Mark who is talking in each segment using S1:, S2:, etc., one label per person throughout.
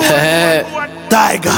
S1: Tiger.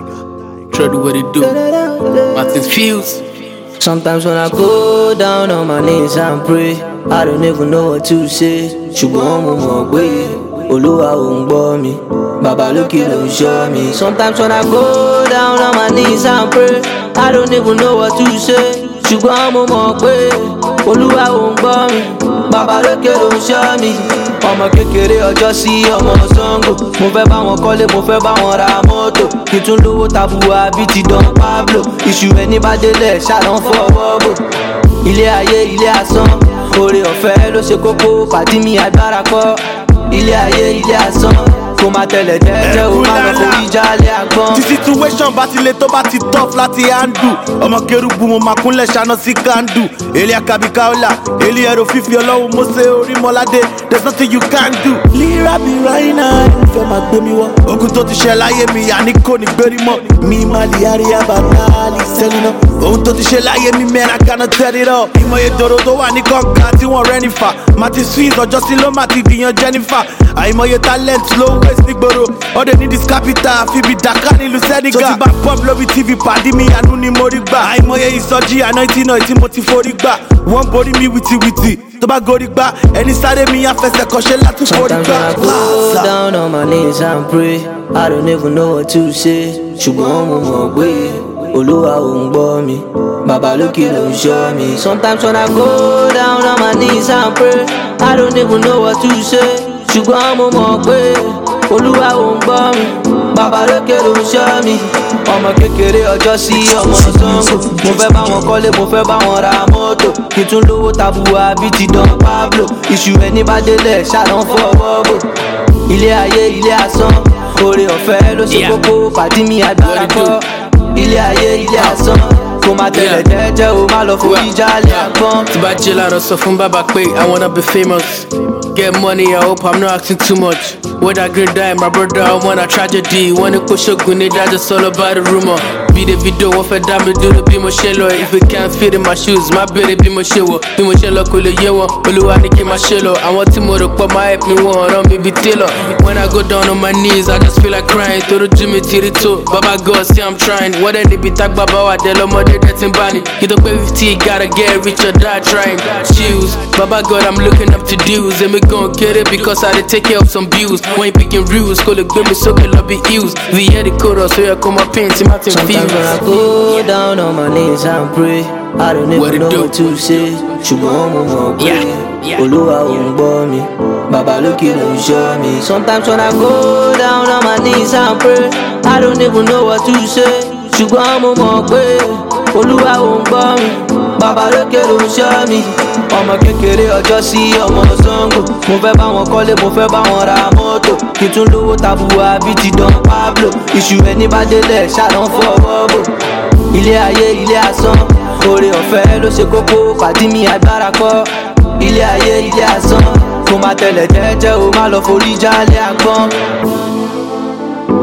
S1: Try do what it do. Martin's Fuse.
S2: Sometimes when I go down on my knees and pray, I don't even know what to say. Ṣùgbọ́n mo mọ̀ pé Olúwa ò ń gbọ́ mi, Baba lókè ló ń ṣọ́ mi. Sometimes when I go down on my knees and pray, I don't even know what to say. Ṣùgbọ́n mo mọ̀ pé Olúwa ò ń gbọ́ mi, Baba lókè ló ń ṣọ́ mi. Ọmọ kékeré ọjọ́ sí ọmọ Ṣàngó, mo fẹ́ bá wọn kọ́lé, mo fẹ́ bá wọn ra mọ́tò, kí tún lówó tabua bíi ti Don Pablo. Iṣu ẹni bá délẹ̀ ṣàlọ́ fọwọ́ bò. Ilé ayé ilé asán, oore ọ̀fẹ́ ló ṣe kókó, pàdí mi agbára kọ́. Ilé ayé ilé asán, kó máa tẹ̀lẹ̀ jẹ́jẹ́ o máa lọ forí jálẹ̀ àgbọn.
S1: Tí situation bá ti le tó bá ti tough láti handle, ọmọ kérúbù mo máa kúnlẹ̀ ṣáná sí kandu. Èlé akabikaola, èlé ẹ̀rọ fífi ọlọ́run Mósè Orímọládé, there's nothing you can't do. Líra bí ráínà ìfẹ́ máa gbé mi wọ́. Ogun tó ti ṣẹ láyé mi, àní kò ní gbérí mọ́. Mi máa lè àríyá bàbá lè sẹ́ni náà. Ohun tó ti ṣe láyé mi mẹ́ra kaná tẹ́rí rọ̀. Ìmọ̀ye dòrò tó wà ní kọ̀ọ̀kan tí wọ́n rẹ́ nífà. Màtí Swiss ọjọ́ sí ló máa ti dìyàn Jennifer. Àìmọye talent ló ń waste nígboro. Ọdẹ ní this capital fi bí Dakar nílùú Senegal. Tó ti bá pop lórí TV pàdé mi àánú ni mo rí gbà. Àìmọye ìsọjí anointing náà tí mo ti forí gbà. Wọ́n borí mi wìtìwìtì. Tó bá gorí gbà ẹni sáré mi àfẹsẹ̀ kọ́ṣẹ́ láti forí gbà.
S2: Sometimes when I go down on my knees and pray, I don't even know what to say. Ṣùgbọ́n mo mọ̀ pé Olúwa ò ń gbọ́ mi, Baba lókè ló ń ṣọ́ mi. Sometimes when I go down on my knees and pray, I don't even know what to say. Ṣùgbọ́n mo mọ̀ pé Olúwa ò ń gbọ́ mi, Baba lókè ló ń ṣọ́ mi. Ọmọ kékeré ọjọ́ sí ọmọ Ṣàngó, mo fẹ́ bá wọn kọ́lé, mo fẹ́ bá wọn ra mọ́tò, kí tún lówó tabua bíi ti Don Pablo. Iṣu ẹni bá délẹ̀ ṣàlọ́ fọwọ́ bò. Ilé ayé ilé asán, oore ọ̀fẹ́ ló ṣe kókó, pàdí mi agbára kọ́. Ilé ayé ilé asán, kó máa tẹ̀lẹ̀ jẹ́jẹ́ o máa lọ forí jálẹ̀ àgbọn.
S1: Tí bá jẹ́ láàárọ̀ sọ fún bàbá pé I wanna be famous. Get money, I hope I'm not asking too much. Whether green die, my brother, I want a tragedy. Wanna push a gun, that's just all about the rumor. Be the video, one for damn do the be my shello. If it can't fit in my shoes, my baby be my show. Be my shello, cool yewa. Oluwa niki my shello. I want to more up my help me one on me be tailor. When I go down on my knees, I just feel like crying. To the Jimmy Tirito, Baba God, see I'm trying. What they be talk Baba, what they love, they getting bunny. You don't pay 50, gotta get rich or die trying. Choose, Baba God, I'm looking up to dudes. And me gon' get it because I did take care of some views. When you picking rules, call it good, me so can love be used. We had the code, so you come up in Martin Fuse.
S2: Sometimes when I go down on my knees and pray, I don't even know what to say. Ṣùgbọ́n mo mọ̀ pé Olúwa ò ń gbọ́ mi, Baba lókè ló ń ṣọ́ mi. Sometimes when I go down on my knees and pray, I don't even know what to say. Ṣùgbọ́n mo mọ̀ pé Olúwa ò ń gbọ́ mi, Baba lókè ló ń ṣọ́ mi. Ọmọ kékeré ọjọ́ sí ọmọ Ṣàngó, mo fẹ́ bá wọn kọ́lé, mo fẹ́ bá wọn ra mọ́tò, kí tún lówó tabua bíi ti Don Pablo. Iṣu ẹni bá délẹ̀ ṣàlọ́ fọwọ́ bò. Ilé ayé ilé asán, oore ọ̀fẹ́ ló ṣe kókó, pàdí mi agbára kọ́. Ilé ayé ilé asán, kó máa tẹ̀lẹ̀ jẹ́jẹ́ o máa lọ forí jálẹ̀ àgbọn.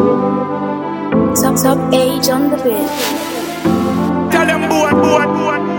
S3: Top age on the bed.
S4: Tell them boy.